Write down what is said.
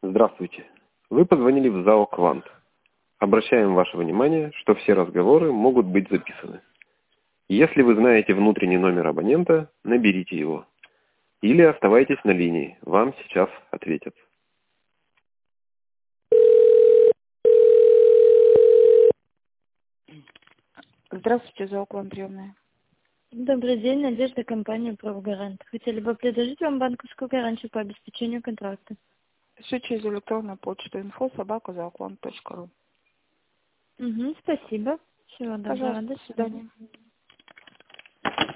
Здравствуйте. Вы позвонили в ЗАО «Квант». Обращаем ваше внимание, что все разговоры могут быть записаны. Если вы знаете внутренний номер абонента, наберите его. Или оставайтесь на линии, вам сейчас ответят. Здравствуйте, ЗАО «Квант» приемная. Добрый день, Надежда, компания «Правгарант». Хотели бы предложить вам банковскую гарантию по обеспечению контракта. Все через электронную почту info@zaoklant.ru. Спасибо. Всего доброго. Пожалуйста, До до свидания. свидания.